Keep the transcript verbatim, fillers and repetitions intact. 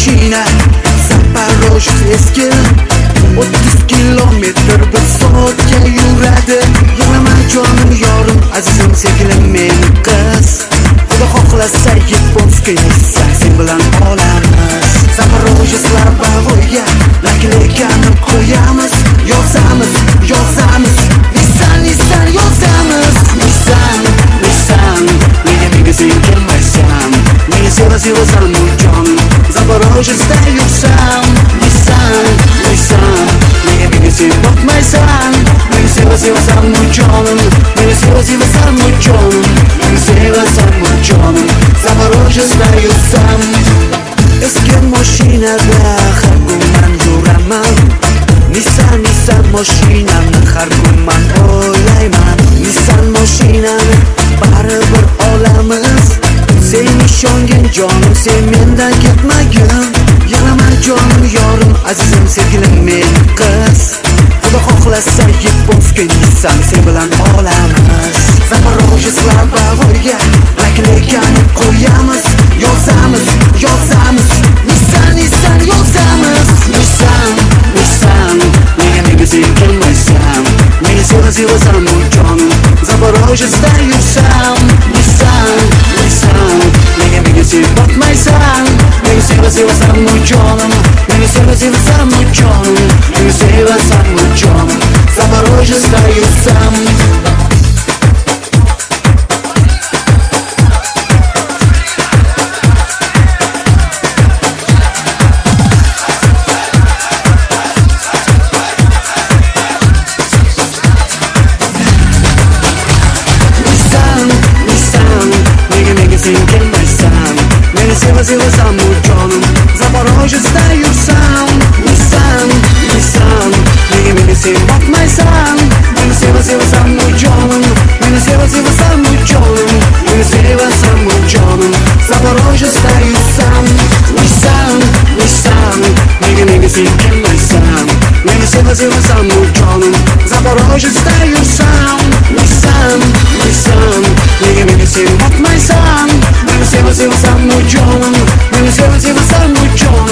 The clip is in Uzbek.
mashina Zaporojets eski o'ttiz kilometr bir soatga yuradi. Yig'lamay jonim yorim, azizim sevgilim meni qiz. Xudo xohlasa yaponskiy Nissan sen bilan olamiz. Zaporojetslar bag'riga nakleykanib qo'yamiz. Yozamiz, yozamiz, Nissan, Nissan yozamiz. Nissan, Nissan, nega menga sen kelmaysan? Meni seva sevasan jonim, Zaporojetsda yursam. Nissan, Nissan, nega menga sen boqmaysan? Meni seva sevasan jonim, meni seva sevasan jonim, meni sevasan jonim, Zaporojetsda yursam. Eski mashinada har kun men yuraman. Nissan, Nissan mashinamni har kun men o'ylayman. Nissan mashinani baribir olamiz. Sen ishongan jonim, sen mendan ketmagin. Yalaman jonim yorim, azizim sevgilim meni qiz. Xudo xohlasa yaponskiy Nissan sen bilan olamiz. Zaporojetslar bag'riga nakleykanib qo'yamiz. Yozamiz, yozamiz, Nissan, Nissan yozamiz. Nissan, Nissan, nega menga sen kelmaysan? Meni seva sevasan jonim, Zaporojetsda yursam. Nissan, Nissan, nega menga sen boqmaysan? Meni seva sevasan jonim, meni seva sevasan jonim, meni sevasan jonim, Zaporojetsda yursam. Sevasan jonim, Zaporojetsda yursam. Nissan, Nissan, nega menga sen boqmaysan? Meni seva sevasan jonim, meni seva sevasan jonim, meni sevasan jonim, Zaporojetsda yursam. Nissan, Nissan, nega menga sen kelmaysan? Meni seva sevasan jonim, Zaporojetsda yursam. Nissan, Nissan, nega menga sen boqmaysan? Meni seva sevasan jonim, meni seva sevasan jonim,